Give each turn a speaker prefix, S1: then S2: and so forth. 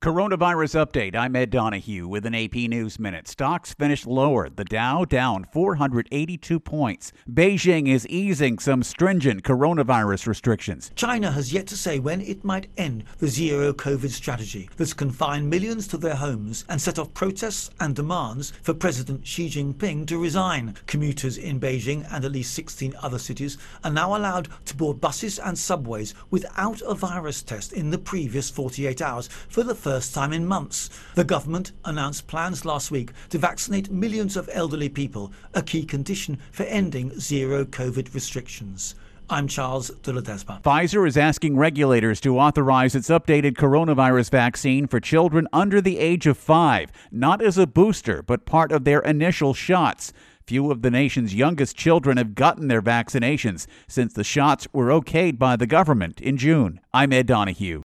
S1: Coronavirus update. I'm Ed Donahue with an AP News Minute. Stocks finished lower. The Dow down 482 points. Beijing is easing some stringent coronavirus restrictions.
S2: China has yet to say when it might end the zero-COVID strategy that's confined millions to their homes and set off protests and demands for President Xi Jinping to resign. Commuters in Beijing and at least 16 other cities are now allowed to board buses and subways without a virus test in the previous 48 hours for the first time in months. The government announced plans last week to vaccinate millions of elderly people, a key condition for ending zero-COVID restrictions. I'm Charles de Ledesma.
S1: Pfizer is asking regulators to authorize its updated coronavirus vaccine for children under the age of 5, not as a booster, but part of their initial shots. Few of the nation's youngest children have gotten their vaccinations since the shots were okayed by the government in June. I'm Ed Donahue.